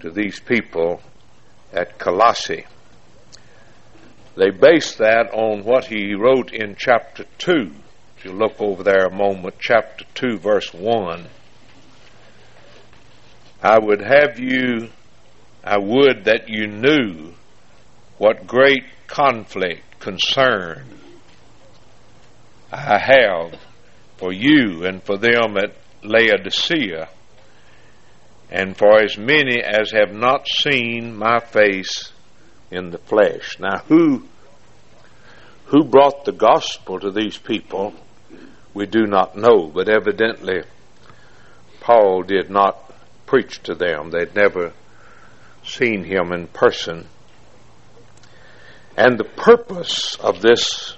to these people at Colossae. They based that on what he wrote in chapter 2. If you look over there a moment, chapter 2, verse 1. I would that you knew what great conflict, concern I have for you and for them at Laodicea, and for as many as have not seen my face in the flesh. Now, who brought the gospel to these people, we do not know, but evidently Paul did not preach to them. They'd never seen him in person. And the purpose of this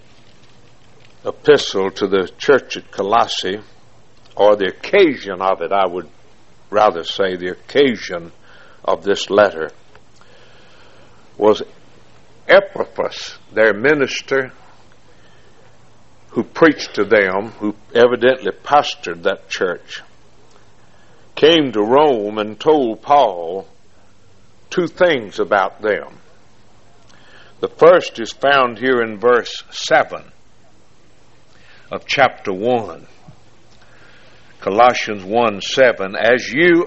epistle to the church at Colossae, or the occasion of it, I would rather say the occasion of this letter, was Epaphras, their minister, who preached to them, who evidently pastored that church, came to Rome and told Paul two things about them. The first is found here in verse 7 of chapter 1. Colossians 1:7, as ye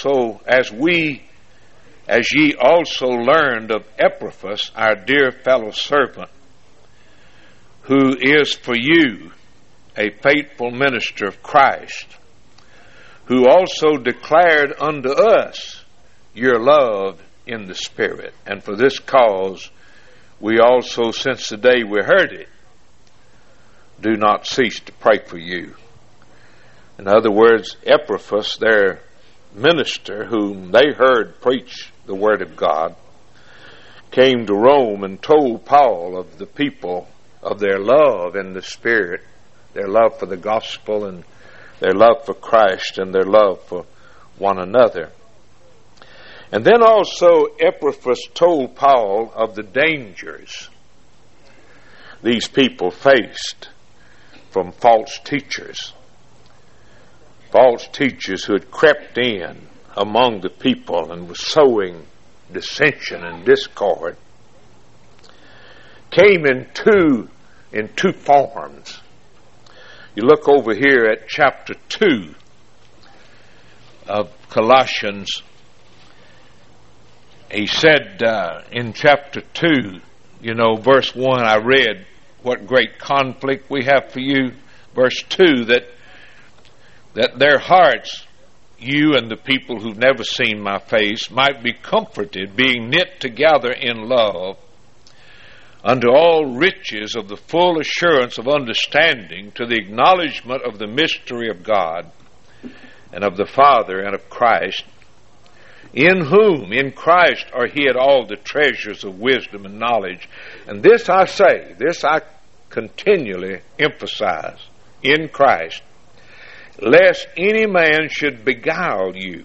also learned of Epaphras, our dear fellow servant, who is for you a faithful minister of Christ, who also declared unto us your love in the Spirit. And for this cause we also, since the day we heard it, do not cease to pray for you. In other words, Epaphras, their minister, whom they heard preach the Word of God, came to Rome and told Paul of the people, of their love in the Spirit, their love for the gospel and their love for Christ and their love for one another. And then also Epaphras told Paul of the dangers these people faced from false teachers who had crept in among the people and was sowing dissension and discord, came in two forms. You look over here at chapter 2 of Colossians. He said in chapter 2, verse 1, I read, what great conflict we have for you. Verse 2, that their hearts, you and the people who've never seen my face, might be comforted, being knit together in love, unto all riches of the full assurance of understanding, to the acknowledgement of the mystery of God, and of the Father, and of Christ, in whom, in Christ, are hid all the treasures of wisdom and knowledge. And this I say, this I continually emphasize, in Christ, lest any man should beguile you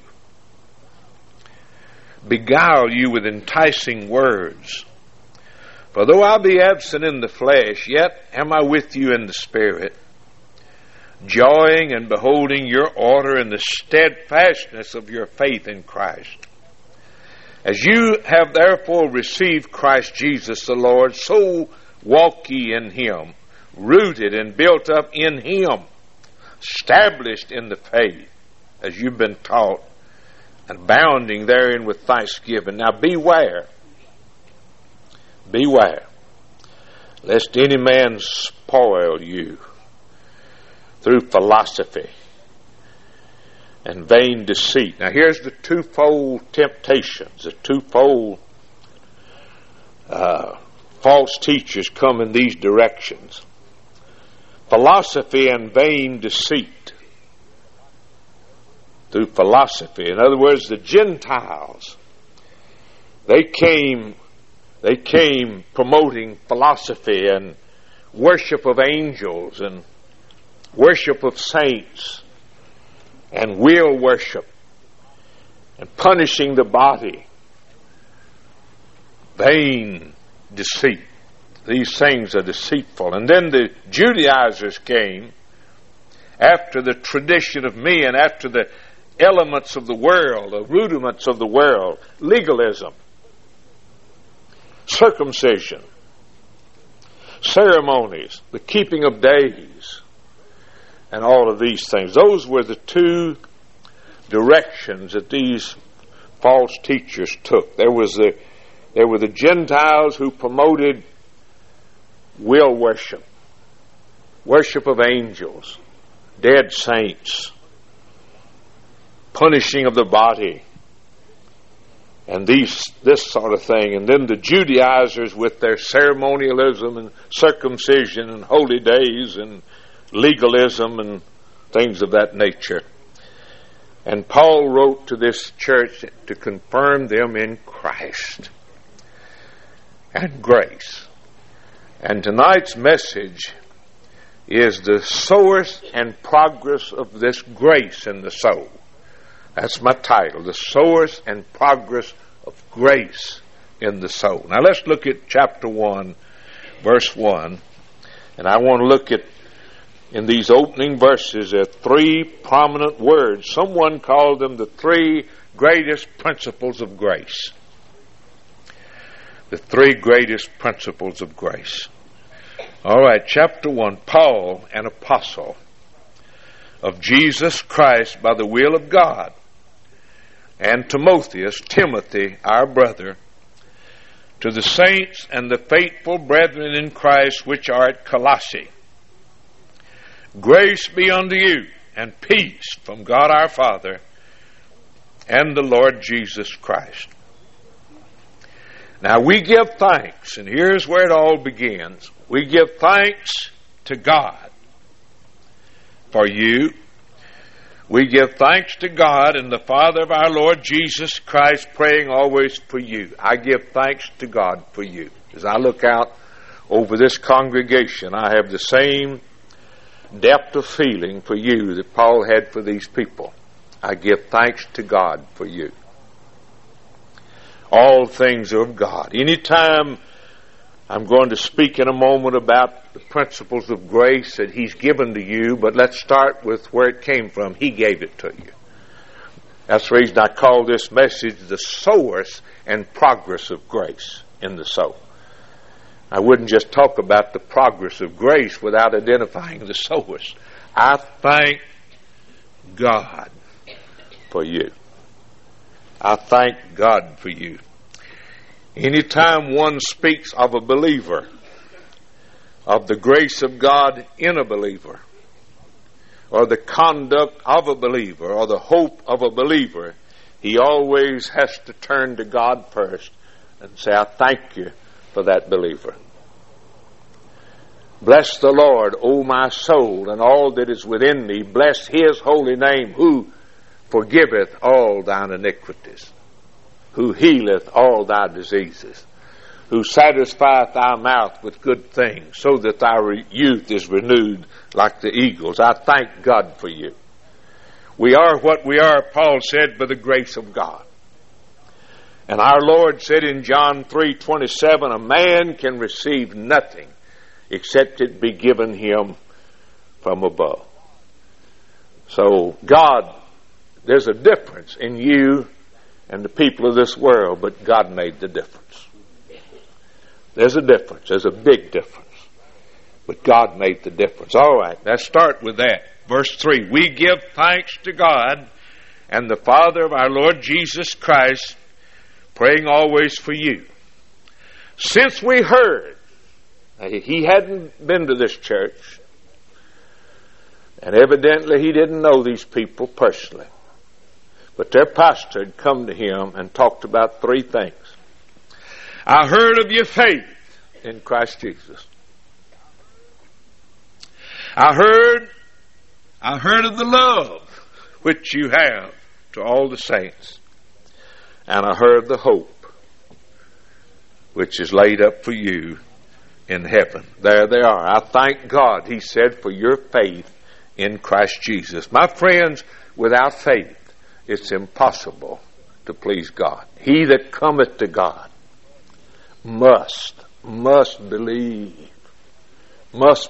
with enticing words. For though I be absent in the flesh, yet am I with you in the Spirit, joying and beholding your order in the steadfastness of your faith in Christ. As you have therefore received Christ Jesus the Lord, so walk ye in him, rooted and built up in him, established in the faith, as you've been taught, and abounding therein with thanksgiving. Now beware, lest any man spoil you through philosophy and vain deceit. Now here's the twofold temptations, the twofold false teachers come in these directions. Philosophy and vain deceit. Through philosophy. In other words, the Gentiles, they came promoting philosophy and worship of angels and worship of saints and wheel worship and punishing the body. Vain deceit. These things are deceitful. And then the Judaizers came after the tradition of men, after the elements of the world, the rudiments of the world, legalism, circumcision, ceremonies, the keeping of days, and all of these things. Those were the two directions that these false teachers took. There were the Gentiles who promoted will worship, worship of angels, dead saints, punishing of the body, and this sort of thing. And then the Judaizers with their ceremonialism and circumcision and holy days and legalism and things of that nature. And Paul wrote to this church to confirm them in Christ and grace. And tonight's message is the source and progress of this grace in the soul. That's my title, the source and progress of grace in the soul. Now let's look at chapter 1, verse 1. And I want to look at, in these opening verses, there are three prominent words. Someone called them the three greatest principles of grace. The three greatest principles of grace. All right, chapter 1. Paul, an apostle of Jesus Christ by the will of God, and Timothy, our brother, to the saints and the faithful brethren in Christ which are at Colossae. Grace be unto you, and peace from God our Father and the Lord Jesus Christ. Now we give thanks, and here's where it all begins. We give thanks to God for you. We give thanks to God and the Father of our Lord Jesus Christ, praying always for you. I give thanks to God for you. As I look out over this congregation, I have the same depth of feeling for you that Paul had for these people. I give thanks to God for you. All things are of God. Anytime I'm going to speak in a moment about the principles of grace that He's given to you, but let's start with where it came from. He gave it to you. That's the reason I call this message the source and progress of grace in the soul. I wouldn't just talk about the progress of grace without identifying the source. I thank God for you. I thank God for you. Anytime one speaks of a believer, of the grace of God in a believer, or the conduct of a believer, or the hope of a believer, he always has to turn to God first and say, I thank you for that believer. Bless the Lord, O my soul, and all that is within me. Bless His holy name, who forgiveth all thine iniquities, who healeth all thy diseases, who satisfieth thy mouth with good things, so that thy youth is renewed like the eagles. I thank God for you. We are what we are, Paul said, by the grace of God. And our Lord said in John 3:27, a man can receive nothing except it be given him from above. So God, there's a difference in you and the people of this world, but God made the difference. There's a difference. There's a big difference. But God made the difference. All right, let's start with that. Verse 3, we give thanks to God and the Father of our Lord Jesus Christ, praying always for you. Since we heard, he hadn't been to this church, and evidently he didn't know these people personally. But their pastor had come to him and talked about three things. I heard of your faith in Christ Jesus. I heard of the love which you have to all the saints. And I heard of the hope which is laid up for you in heaven. There they are. I thank God, he said, for your faith in Christ Jesus. My friends, without faith, it's impossible to please God. He that cometh to God must believe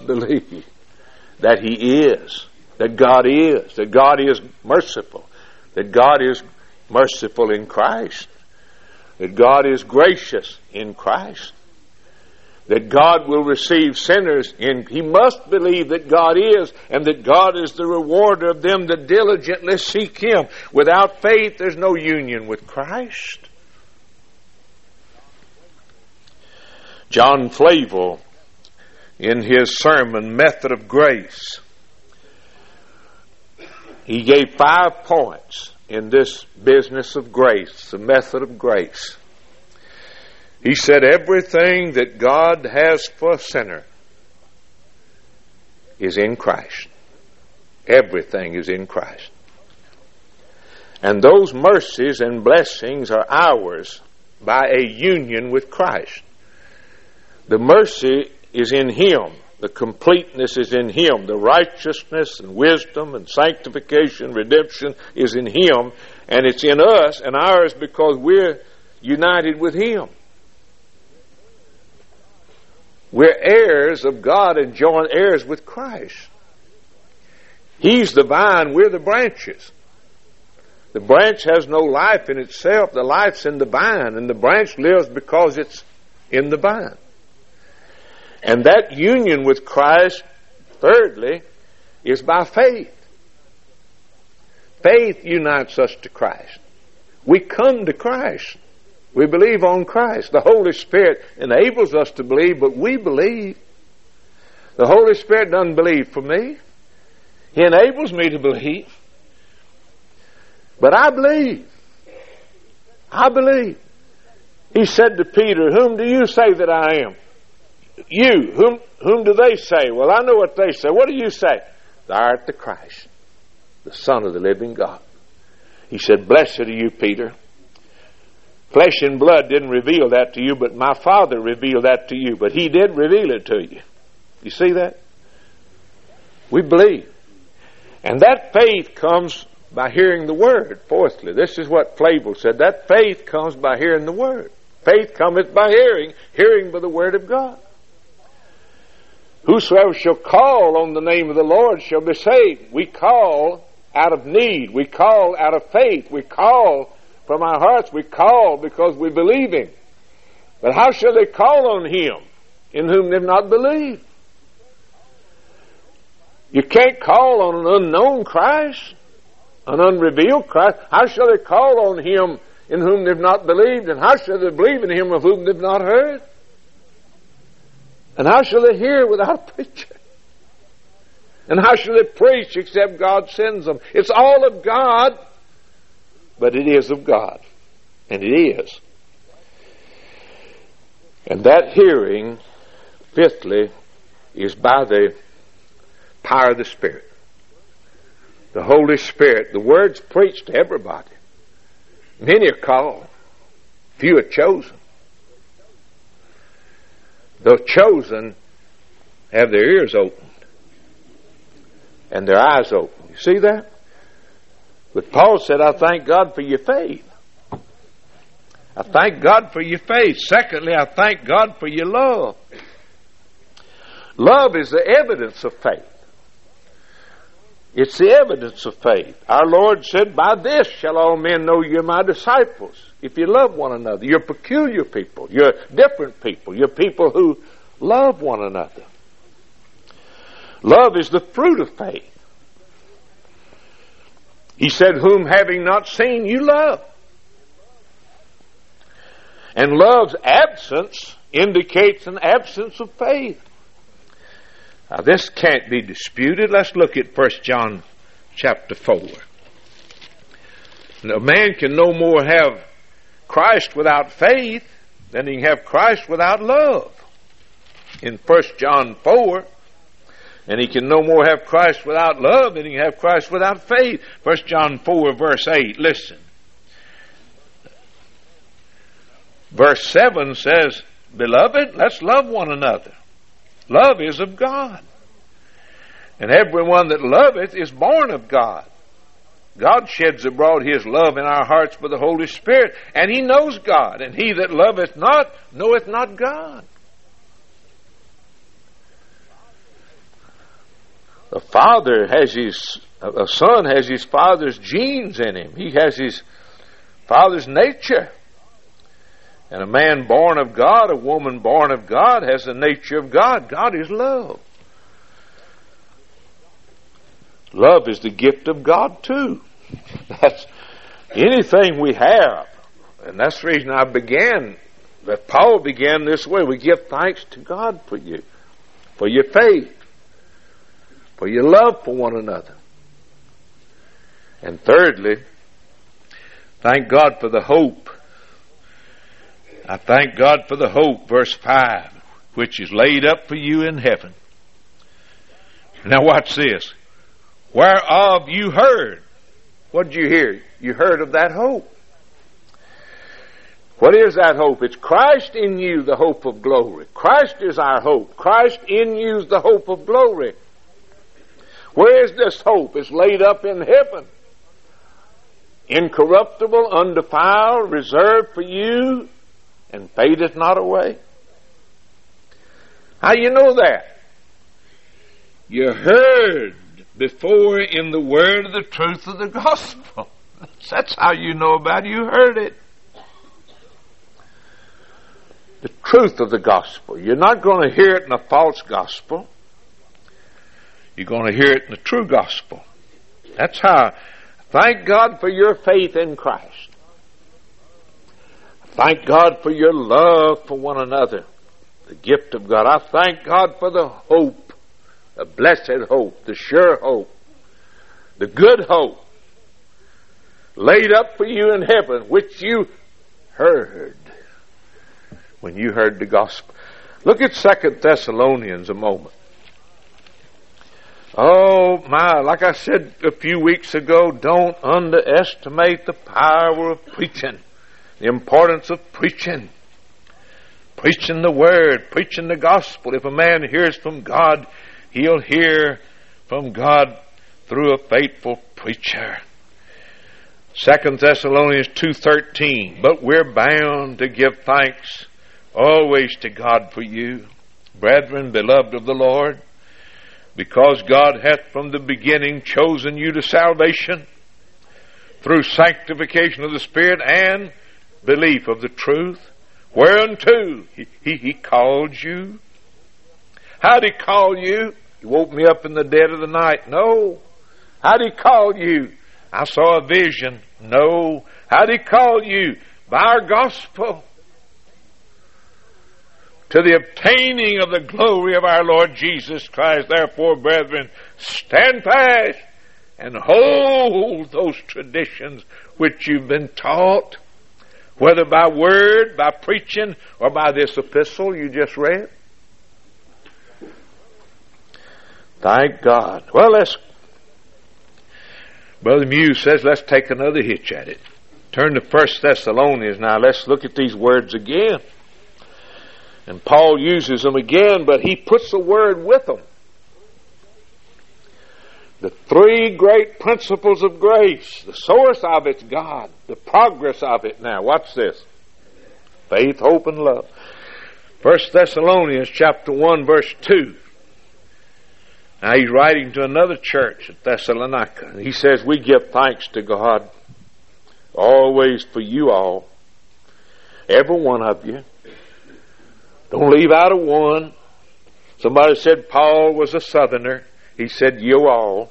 that He is, that God is merciful, that God is merciful in Christ, that God is gracious in Christ, that God will receive sinners in. He must believe that God is, and that God is the rewarder of them that diligently seek Him. Without faith, there's no union with Christ. John Flavel, in his sermon, Method of Grace, he gave 5 points in this business of grace, the method of grace. He said everything that God has for a sinner is in Christ. Everything is in Christ. And those mercies and blessings are ours by a union with Christ. The mercy is in Him. The completeness is in Him. The righteousness and wisdom and sanctification, redemption is in Him. And it's in us and ours because we're united with Him. We're heirs of God and joint heirs with Christ. He's the vine, we're the branches. The branch has no life in itself. The life's in the vine, and the branch lives because it's in the vine. And that union with Christ, thirdly, is by faith. Faith unites us to Christ. We come to Christ. We believe on Christ. The Holy Spirit enables us to believe, but we believe. The Holy Spirit doesn't believe for me. He enables me to believe. But I believe. I believe. He said to Peter, "Whom do you say that I am?" You. Whom do they say? Well, I know what they say. What do you say? Thou art the Christ, the Son of the living God. He said, "Blessed are you, Peter. Flesh and blood didn't reveal that to you, but my Father revealed that to you. But He did reveal it to you." You see that? We believe. And that faith comes by hearing the Word. Fourthly, this is what Flavel said. That faith comes by hearing the Word. Faith cometh by hearing, hearing by the Word of God. Whosoever shall call on the name of the Lord shall be saved. We call out of need. We call out of faith. We call from our hearts. We call because we believe Him. But how shall they call on Him in whom they have not believed? You can't call on an unknown Christ, an unrevealed Christ. How shall they call on Him in whom they have not believed? And how shall they believe in Him of whom they have not heard? And how shall they hear without a preacher? And how shall they preach except God sends them? It's all of God, but it is of God. And it is. And that hearing, fifthly, is by the power of the Spirit. The Holy Spirit. The Word's preached to everybody. Many are called. Few are chosen. The chosen have their ears opened and their eyes open. You see that? But Paul said, "I thank God for your faith." I thank God for your faith. Secondly, I thank God for your love. Love is the evidence of faith. It's the evidence of faith. Our Lord said, "By this shall all men know you're my disciples, if you love one another." You're peculiar people. You're different people. You're people who love one another. Love is the fruit of faith. He said, "Whom having not seen, you love." And love's absence indicates an absence of faith. Now, this can't be disputed. Let's look at 1 John chapter 4. A man can no more have Christ without faith than he can have Christ without love. In 1 John 4, and he can no more have Christ without love than he can have Christ without faith. 1 John 4, verse 8, listen. Verse 7 says, "Beloved, let's love one another. Love is of God. And everyone that loveth is born of God. God sheds abroad His love in our hearts by the Holy Spirit, and He knows God. And he that loveth not, knoweth not God." A son has his father's genes in him. He has his father's nature. And a man born of God, a woman born of God, has the nature of God. God is love. Love is the gift of God too. That's anything we have. And that's the reason that Paul began this way. We give thanks to God for you, for your faith, for your love for one another. And thirdly, thank God for the hope. I thank God for the hope, verse 5, which is laid up for you in heaven. Now watch this. Whereof you heard. What did you hear? You heard of that hope. What is that hope? It's Christ in you, the hope of glory. Christ is our hope. Christ in you is the hope of glory. Where is this hope? It's laid up in heaven. Incorruptible, undefiled, reserved for you, and fadeth not away. How do you know that? You heard before in the word of the truth of the gospel. That's how you know about it. You heard it. The truth of the gospel. You're not going to hear it in a false gospel. You're going to hear it in the true gospel. That's how. Thank God for your faith in Christ. Thank God for your love for one another, the gift of God. I thank God for the hope, the blessed hope, the sure hope, the good hope, laid up for you in heaven, which you heard when you heard the gospel. Look at 2 Thessalonians a moment. Oh my, like I said a few weeks ago, don't underestimate the power of preaching. The importance of preaching. Preaching the word, preaching the gospel. If a man hears from God, he'll hear from God through a faithful preacher. 2 Thessalonians 2:13. But we're bound to give thanks always to God for you, brethren, beloved of the Lord, because God hath from the beginning chosen you to salvation through sanctification of the Spirit and belief of the truth, whereunto he called you. How'd he call you? He woke me up in the dead of the night. No. How'd he call you? I saw a vision. No. How'd he call you? By our gospel. To the obtaining of the glory of our Lord Jesus Christ. Therefore, brethren, stand fast and hold those traditions which you've been taught, whether by word, by preaching, or by this epistle you just read. Thank God. Well, Brother Muse says, let's take another hitch at it. Turn to 1 Thessalonians now. Let's look at these words again. And Paul uses them again, but he puts a word with them. The three great principles of grace. The source of it's God. The progress of it. Now, watch this. Faith, hope, and love. 1 Thessalonians chapter 1, verse 2. Now, he's writing to another church at Thessalonica. He says, we give thanks to God always for you all, every one of you. Don't leave out of one. Somebody said Paul was a southerner. He said, you all.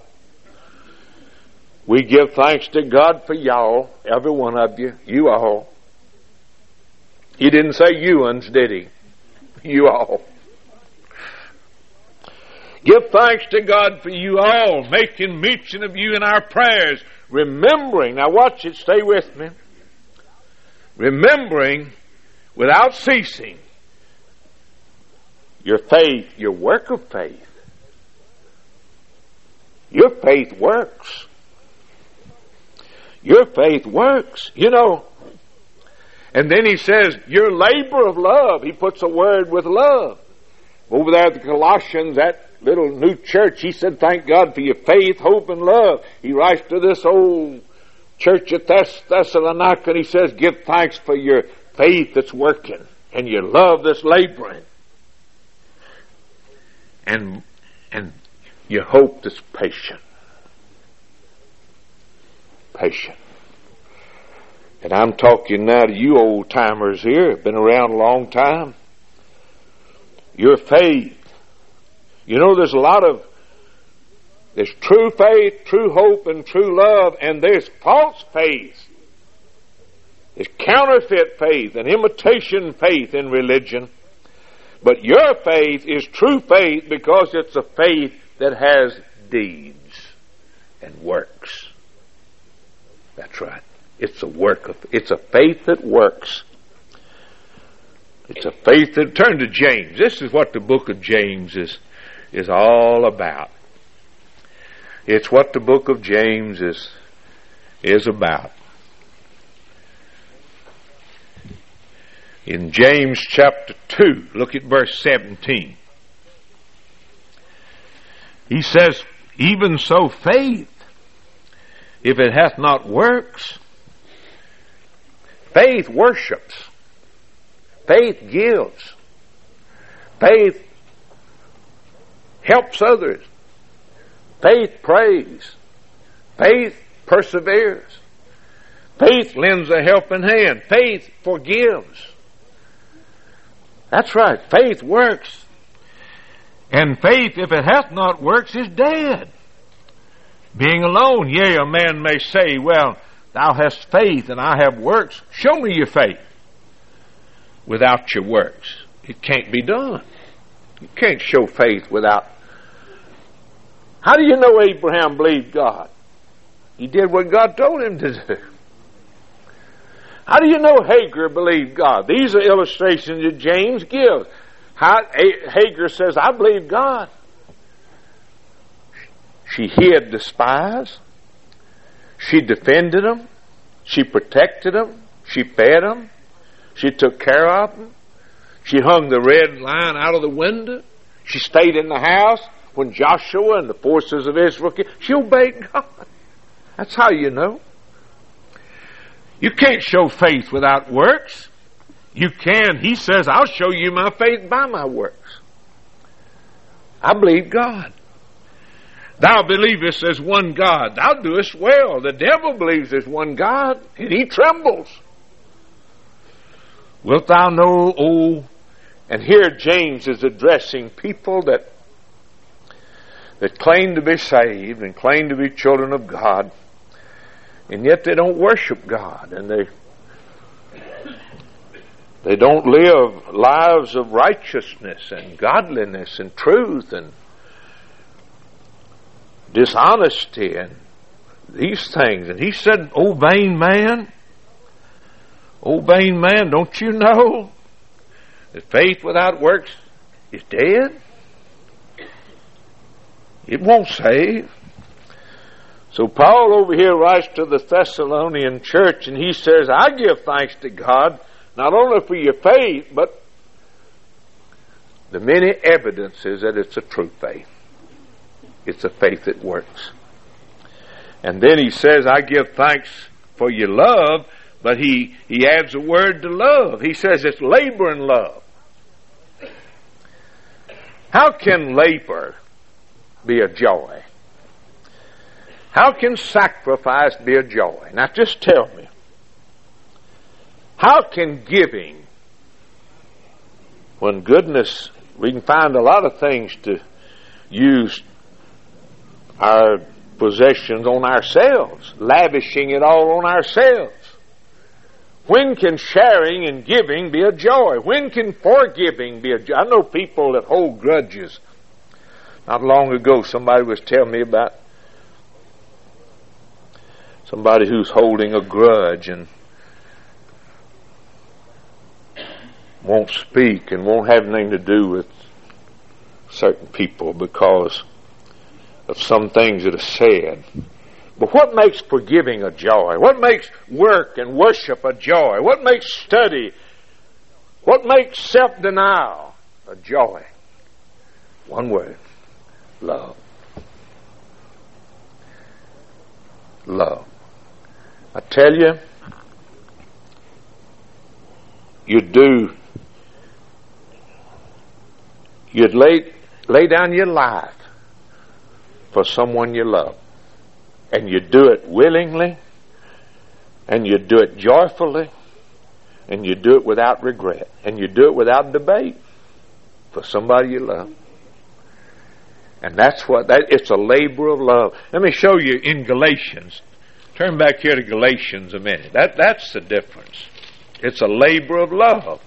We give thanks to God for y'all, every one of you, you all. He didn't say you uns, did he? You all. Give thanks to God for you all, making mention of you in our prayers, remembering, now watch it, stay with me, remembering without ceasing your faith, your work of faith. Your faith works. Your faith works, you know. And then he says, your labor of love. He puts a word with love. Over there at the Colossians, that little new church, he said, thank God for your faith, hope, and love. He writes to this old church at Thessalonica, and he says, give thanks for your faith that's working and your love that's laboring. And Your hope that's patient. Patient. And I'm talking now to you old timers here, been around a long time. Your faith. You know, there's true faith, true hope, and true love, and there's false faith. There's counterfeit faith and imitation faith in religion. But your faith is true faith because it's a faith that has deeds and works. That's right. It's a faith that works. It's a faith that, turn to James. This is what the book of James is all about. It's what the book of James is about. In James chapter 2, look at verse 17. He says, even so faith, if it hath not works, faith worships. Faith gives. Faith helps others. Faith prays. Faith perseveres. Faith lends a helping hand. Faith forgives. That's right. Faith works. And faith, if it hath not works, is dead. Being alone, yea, a man may say, well, thou hast faith and I have works. Show me your faith. Without your works, it can't be done. You can't show faith without. How do you know Abraham believed God? He did what God told him to do. How do you know Hagar believed God? These are illustrations that James gives. Hagar says, I believe God. She hid the spies. She defended them. She protected them. She fed them. She took care of them. She hung the red line out of the window. She stayed in the house when Joshua and the forces of Israel came. She obeyed God. That's how you know. You can't show faith without works. You can. He says, I'll show you my faith by my works. I believe God. Thou believest there's one God. Thou doest well. The devil believes there's one God, and he trembles. Wilt thou know, and here James is addressing people that claim to be saved and claim to be children of God, and yet they don't worship God, and they don't live lives of righteousness and godliness and truth and dishonesty and these things. And he said, O vain man, don't you know that faith without works is dead? It won't save. So Paul over here writes to the Thessalonian church, and he says, I give thanks to God not only for your faith, but the many evidences that it's a true faith. It's a faith that works. And then he says, I give thanks for your love, but he adds a word to love. He says it's labor and love. How can labor be a joy? How can sacrifice be a joy? Now just tell me. How can giving, when goodness, we can find a lot of things to use our possessions on ourselves, lavishing it all on ourselves. When can sharing and giving be a joy? When can forgiving be a joy? I know people that hold grudges. Not long ago, somebody was telling me about somebody who's holding a grudge and won't speak and won't have anything to do with certain people because of some things that are said. But what makes forgiving a joy? What makes work and worship a joy? What makes study? What makes self-denial a joy? One word. Love. Love. I tell you, you'd lay down your life for someone you love. And you do it willingly, and you do it joyfully, and you do it without regret, and you do it without debate for somebody you love. And it's a labor of love. Let me show you in Galatians. Turn back here to Galatians a minute. That's the difference. It's a labor of love.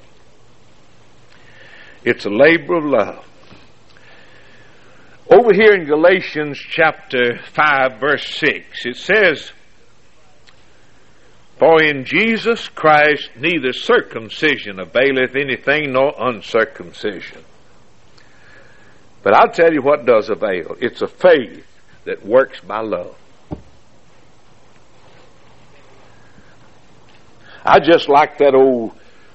It's a labor of love. Over here in Galatians chapter 5, verse 6, it says, "For in Jesus Christ neither circumcision availeth anything nor uncircumcision." But I'll tell you what does avail. It's a faith that works by love. I just like that old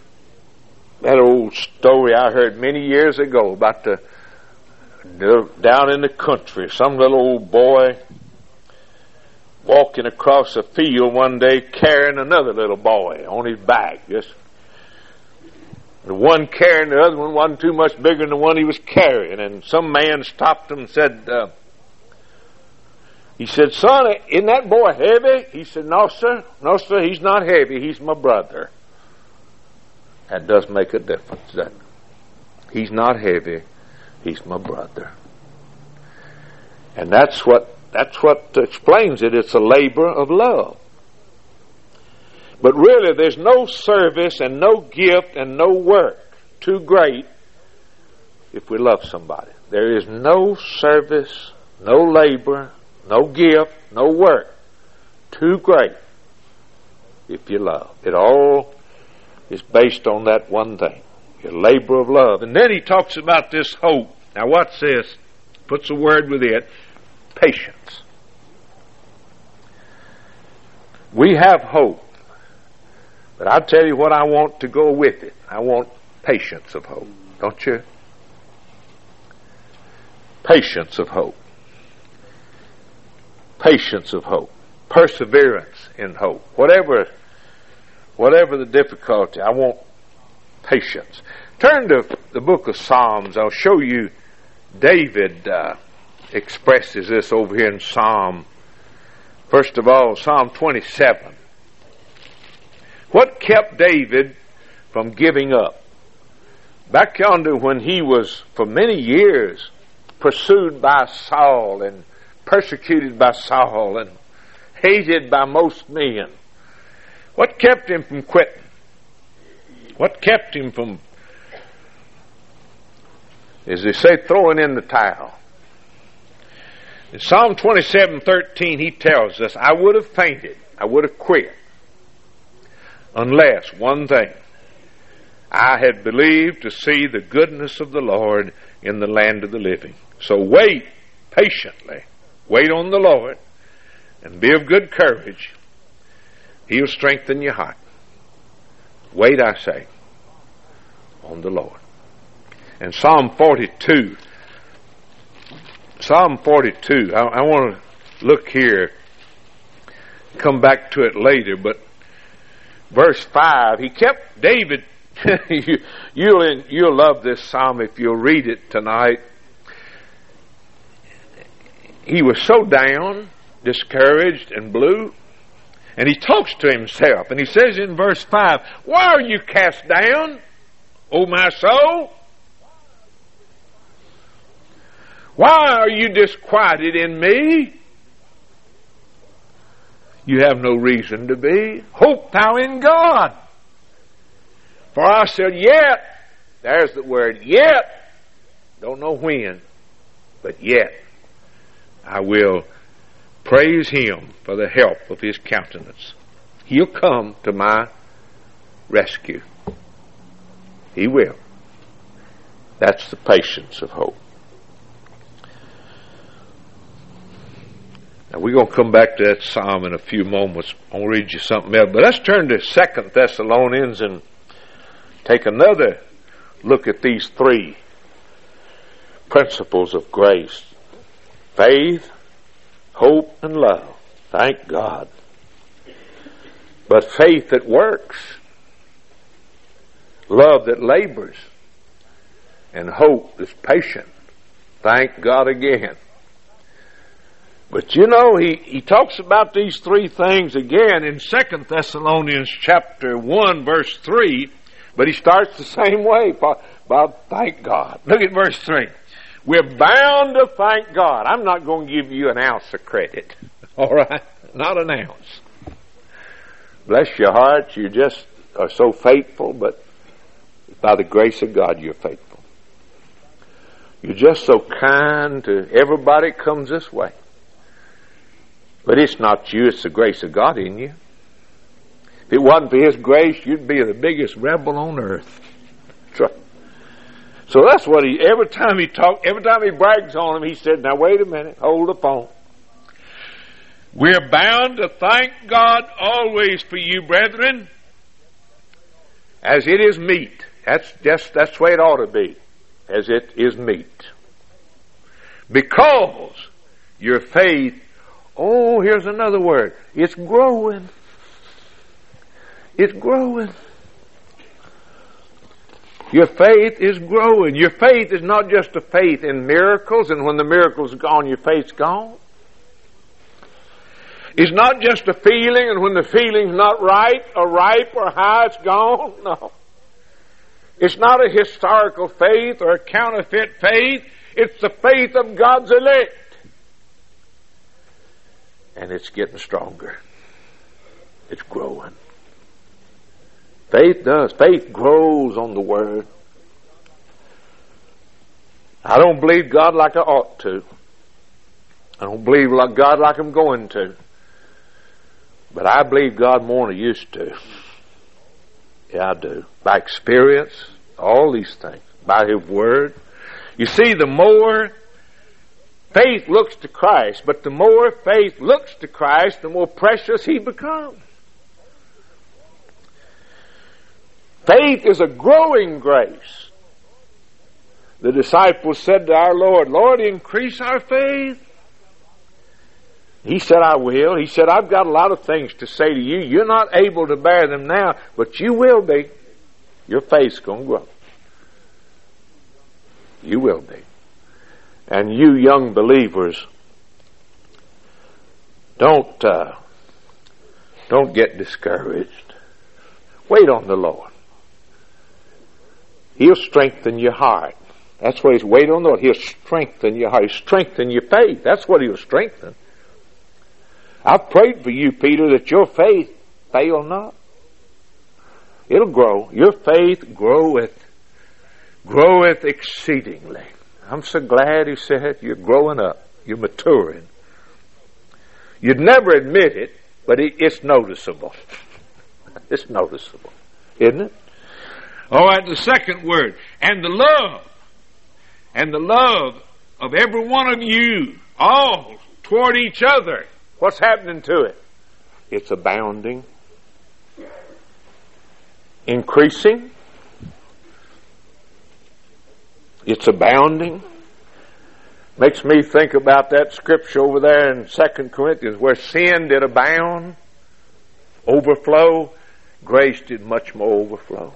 story I heard many years ago about down in the country, some little old boy walking across a field one day carrying another little boy on his back. Just the one carrying the other one wasn't too much bigger than the one he was carrying. And some man stopped him and said, he said, "Son, isn't that boy heavy?" He said, "No, sir. No, sir, he's not heavy. He's my brother." That does make a difference, doesn't it? He's not heavy. He's my brother. And that's what explains it. It's a labor of love. But really, there's no service and no gift and no work too great if we love somebody. There is no service, no labor, no gift, no work too great if you love. It all is based on that one thing, your labor of love. And then he talks about this hope. Now what's this? Puts a word with it. Patience. We have hope. But I'll tell you what I want to go with it. I want patience of hope. Don't you? Patience of hope. Patience of hope. Perseverance in hope. Whatever the difficulty, I want patience. Turn to the book of Psalms. I'll show you David expresses this over here in Psalm. First of all, Psalm 27. What kept David from giving up? Back yonder when he was for many years pursued by Saul and persecuted by Saul and hated by most men. What kept him from quitting? What kept him from, as they say, throwing in the towel? In Psalm 27:13, he tells us, "I would have fainted, I would have quit, unless one thing, I had believed to see the goodness of the Lord in the land of the living." So wait patiently. Wait on the Lord and be of good courage. He'll strengthen your heart. Wait, I say, on the Lord. And Psalm 42. Psalm 42. I want to look here, come back to it later, but verse 5, he kept David. You'll love this psalm if you'll read it tonight. He was so down, discouraged, and blue. And he talks to himself. And he says in verse 5, "Why are you cast down, O my soul? Why are you disquieted in me? You have no reason to be. Hope thou in God. For I said, yet," there's the word, yet, don't know when, but yet, "I will praise him for the help of his countenance." He'll come to my rescue. He will. That's the patience of hope. Now we're going to come back to that psalm in a few moments. I'll read you something else. But let's turn to 2 Thessalonians and take another look at these three principles of grace. Faith, hope, and love. Thank God. But faith that works, love that labors, and hope that's patient. Thank God again. But you know, he talks about these three things again in 2 Thessalonians chapter 1, verse 3, but he starts the same way. Bob, thank God. Look at verse 3. We're bound to thank God. I'm not going to give you an ounce of credit. All right? Not an ounce. Bless your heart. You just are so faithful, but by the grace of God, you're faithful. You're just so kind to everybody that comes this way. But it's not you, it's the grace of God in you. If it wasn't for His grace, you'd be the biggest rebel on earth. So that's what every time he brags on him, he said, now wait a minute, hold the phone. We're bound to thank God always for you, brethren, as it is meet. That's the way it ought to be, as it is meet. Because your faith, here's another word, it's growing. It's growing. Your faith is growing. Your faith is not just a faith in miracles, and when the miracle's gone, your faith's gone. It's not just a feeling, and when the feeling's not right or ripe or high, it's gone. No. It's not a historical faith or a counterfeit faith. It's the faith of God's elect. And it's getting stronger. It's growing. Faith does. Faith grows on the Word. I don't believe God like I ought to. I don't believe God like I'm going to. But I believe God more than I used to. Yeah, I do. By experience, all these things. By His Word. You see, the more faith looks to Christ, but the more faith looks to Christ, the more precious He becomes. Faith is a growing grace. The disciples said to our Lord, Lord, increase our faith. He said, I will. He said, I've got a lot of things to say to you. You're not able to bear them now, but you will be. Your faith's going to grow. You will be. And you young believers, don't get discouraged. Wait on the Lord. He'll strengthen your heart. That's what He's wait on the Lord. He'll strengthen your heart. He'll strengthen your faith. That's what He'll strengthen. I've prayed for you, Peter, that your faith fail not. It'll grow. Your faith groweth exceedingly. I'm so glad He said you're growing up. You're maturing. You'd never admit it, but it's noticeable. It's noticeable, isn't it? All right, the second word. And the love of every one of you, all toward each other. What's happening to it? It's abounding, increasing. It's abounding. Makes me think about that scripture over there in 2 Corinthians where sin did abound, overflow, grace did much more overflow.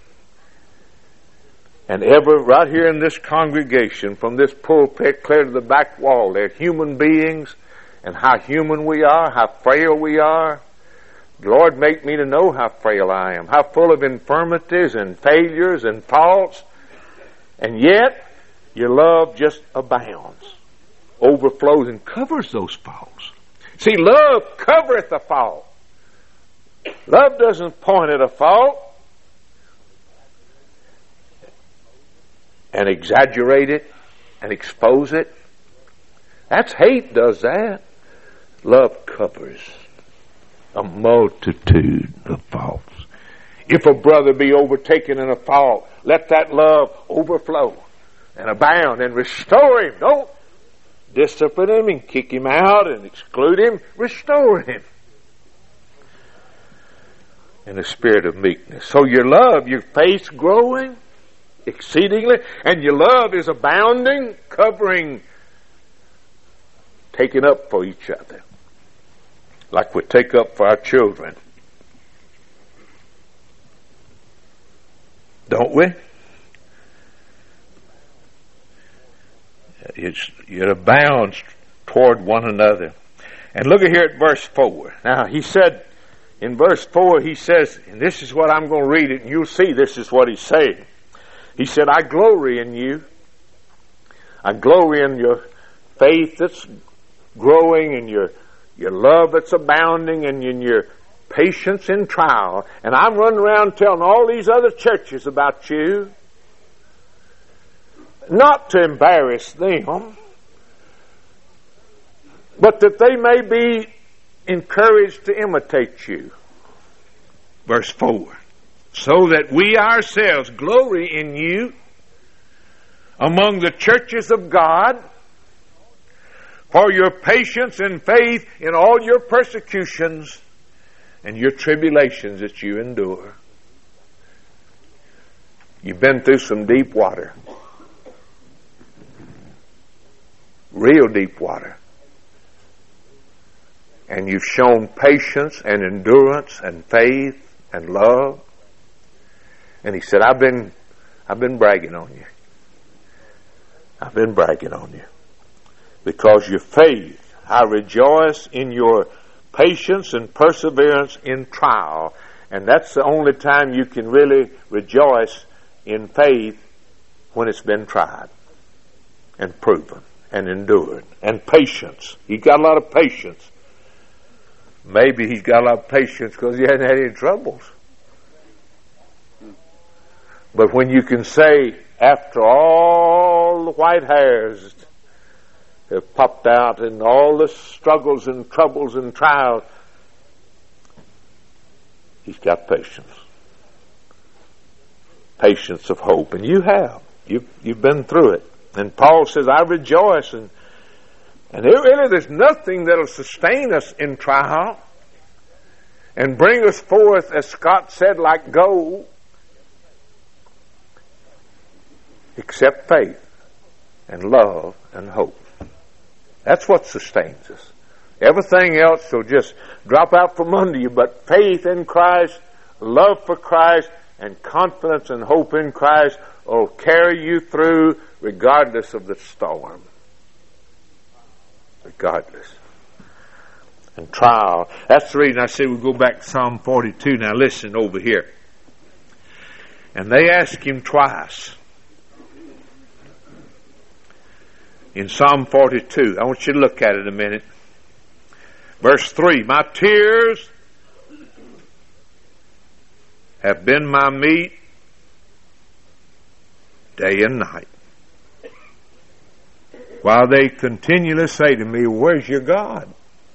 And right here in this congregation, from this pulpit clear to the back wall, they're human beings, and how human we are, how frail we are. Lord, make me to know how frail I am, how full of infirmities and failures and faults. And yet, your love just abounds, overflows, and covers those faults. See, love covereth a fault. Love doesn't point at a fault and exaggerate it and expose it. That's hate does that. Love covers a multitude of faults. If a brother be overtaken in a fault, let that love overflow and abound and restore him. Don't discipline him and kick him out and exclude him. Restore him in a spirit of meekness. So your love, your faith's growing exceedingly, and your love is abounding, covering, taking up for each other, like we take up for our children. Don't we? It abounds toward one another. And look at here at verse 4. Now, he said, in verse 4, he says, and this is what I'm going to read it, and you'll see this is what he's saying. He said, I glory in you. I glory in your faith that's growing, and your love that's abounding, and in your patience in trial. And I'm running around telling all these other churches about you, not to embarrass them, but that they may be encouraged to imitate you. Verse 4. So that we ourselves glory in you among the churches of God for your patience and faith in all your persecutions and your tribulations that you endure. You've been through some deep water. Real deep water. And you've shown patience and endurance and faith and love. And he said, I've been bragging on you. I've been bragging on you. Because your faith, I rejoice in your patience and perseverance in trial. And that's the only time you can really rejoice in faith, when it's been tried and proven and endured. And patience. You've got a lot of patience. Maybe he's got a lot of patience because he hasn't had any troubles. But when you can say, after all the white hairs have popped out and all the struggles and troubles and trials, he's got patience. Patience of hope. And you have. You've been through it. And Paul says, I rejoice. And really there's nothing that'll sustain us in trial and bring us forth, as Scott said, like gold, except faith and love and hope. That's what sustains us. Everything else will just drop out from under you, but faith in Christ, love for Christ, and confidence and hope in Christ will carry you through regardless of the storm. Regardless. And trial. That's the reason I say we go back to Psalm 42. Now listen over here. And they asked him twice. In Psalm 42. I want you to look at it a minute. Verse 3. My tears have been my meat day and night, while they continually say to me, where's your God?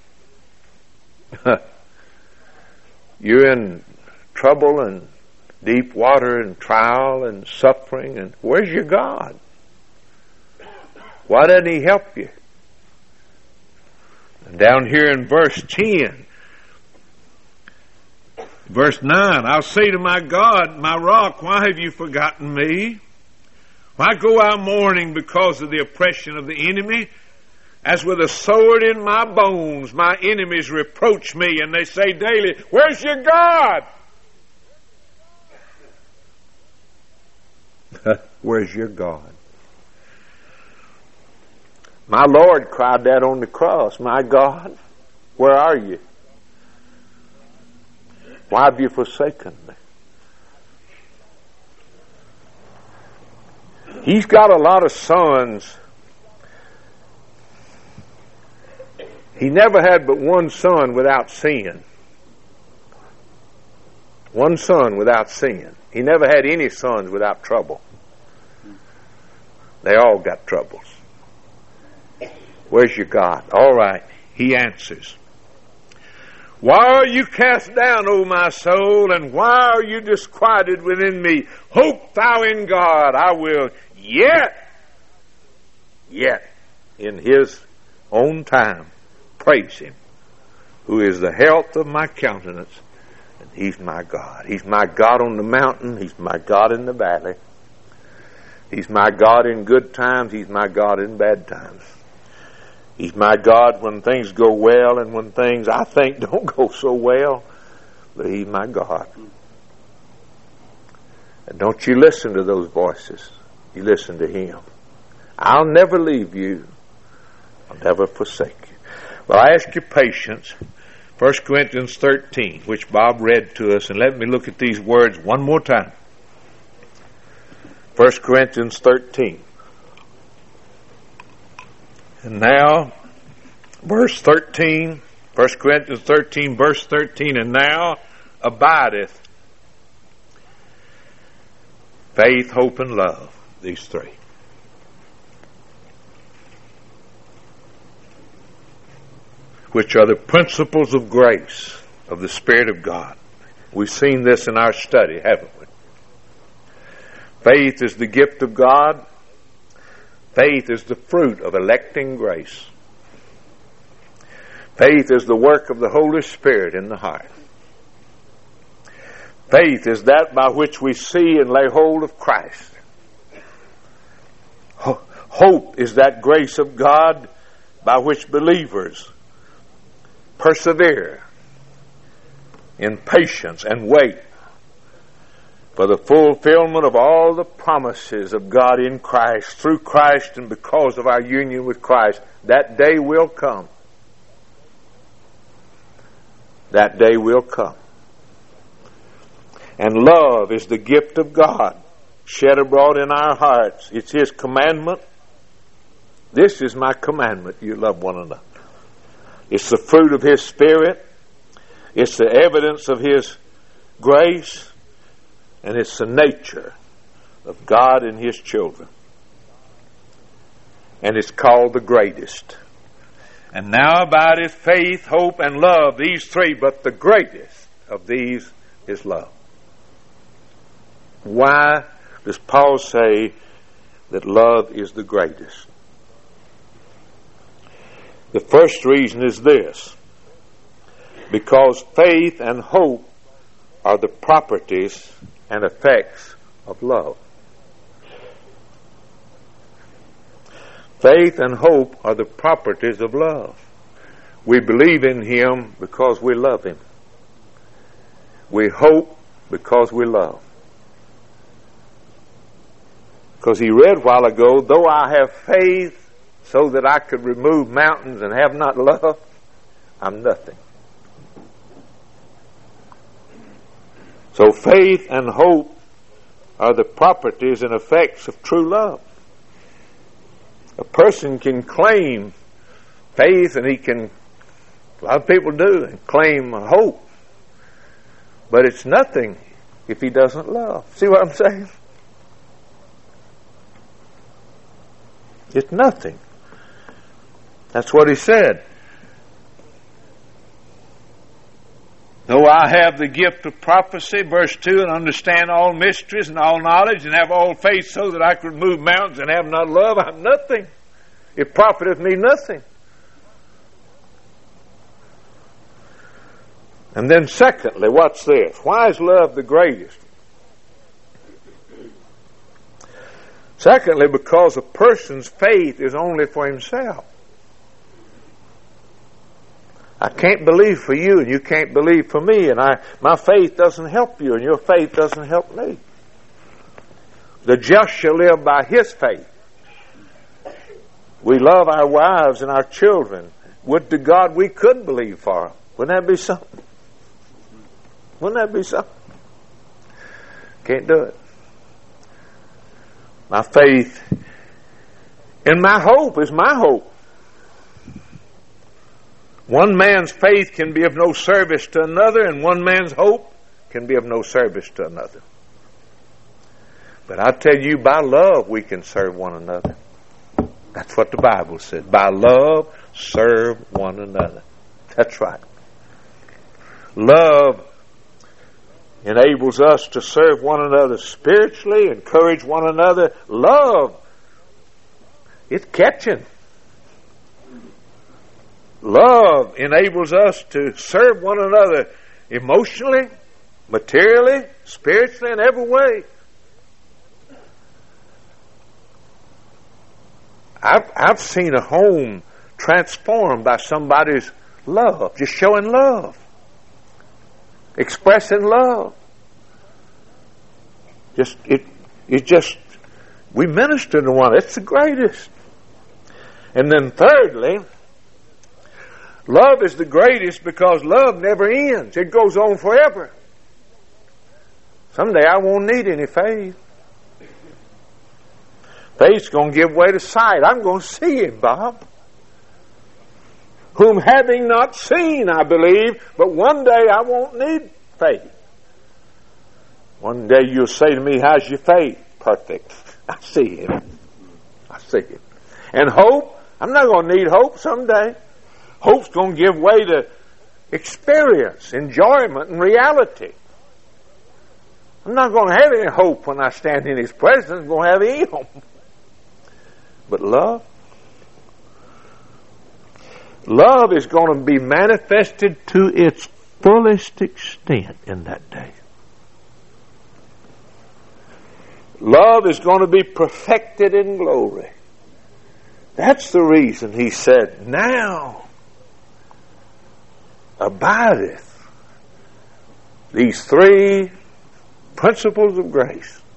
You're in trouble and deep water and trial and suffering, and where's your God? Why doesn't he help you? And down here in verse 10, verse 9, I'll say to my God, my rock, why have you forgotten me? Why go out mourning because of the oppression of the enemy? As with a sword in my bones, my enemies reproach me, and they say daily, where's your God? Where's your God? My Lord cried that on the cross. My God, where are you? Why have you forsaken me? He's got a lot of sons. He never had but one son without sin. One son without sin. He never had any sons without trouble. They all got troubles. Where's your God? All right. He answers. Why are you cast down, O my soul, and why are you disquieted within me? Hope thou in God. I will yet, in his own time, praise him, who is the health of my countenance, and he's my God. He's my God on the mountain. He's my God in the valley. He's my God in good times. He's my God in bad times. He's my God when things go well and when things I think don't go so well. But he's my God. And don't you listen to those voices. You listen to him. I'll never leave you, I'll never forsake you. Well, I ask your patience. 1 Corinthians 13, which Bob read to us, and let me look at these words one more time. 1 Corinthians 13. And now, verse 13, 1 Corinthians 13, verse 13, and now abideth faith, hope, and love, these three. Which are the principles of grace of the Spirit of God. We've seen this in our study, haven't we? Faith is the gift of God. Faith is the fruit of electing grace. Faith is the work of the Holy Spirit in the heart. Faith is that by which we see and lay hold of Christ. Hope is that grace of God by which believers persevere in patience and wait for the fulfillment of all the promises of God in Christ, through Christ, and because of our union with Christ. That day will come. That day will come. And love is the gift of God shed abroad in our hearts. It's His commandment. This is my commandment, you love one another. It's the fruit of His Spirit. It's the evidence of His grace. And it's the nature of God and His children. And it's called the greatest. And now abideth faith, hope, and love, these three, but the greatest of these is love. Why does Paul say that love is the greatest? The first reason is this: because faith and hope are the properties and effects of love. Faith and hope are the properties of love. We believe in Him because we love Him. We hope because we love. Because he read a while ago, though I have faith so that I could remove mountains and have not love, I'm nothing. So faith and hope are the properties and effects of true love. A person can claim faith, and a lot of people do, and claim hope. But it's nothing if he doesn't love. See what I'm saying? It's nothing. That's what he said. Though I have the gift of prophecy, verse 2, and understand all mysteries and all knowledge, and have all faith so that I could remove mountains and have not love, I'm nothing. It profiteth me nothing. And then secondly, what's this? Why is love the greatest? Secondly, because a person's faith is only for himself. I can't believe for you, and you can't believe for me, and my faith doesn't help you, and your faith doesn't help me. The just shall live by his faith. We love our wives and our children. Would to God we could believe for them. Wouldn't that be something? Wouldn't that be something? Can't do it. My faith and my hope is my hope. One man's faith can be of no service to another, and one man's hope can be of no service to another. But I tell you, by love we can serve one another. That's what the Bible said. By love, serve one another. That's right. Love enables us to serve one another spiritually, encourage one another. Love, it's catching. Love enables us to serve one another emotionally, materially, spiritually, in every way. I've seen a home transformed by somebody's love, just showing love, expressing love. We minister to one. It's the greatest. And then thirdly, love is the greatest because love never ends. It goes on forever. Someday I won't need any faith. Faith's going to give way to sight. I'm going to see Him, Bob. Whom having not seen, I believe, but one day I won't need faith. One day you'll say to me, how's your faith? Perfect. I see Him. I see Him. And hope, I'm not going to need hope someday. Hope's going to give way to experience, enjoyment, and reality. I'm not going to have any hope when I stand in His presence. I'm going to have any hope. But love is going to be manifested to its fullest extent in that day. Love is going to be perfected in glory. That's the reason He said, now abideth these three principles of grace.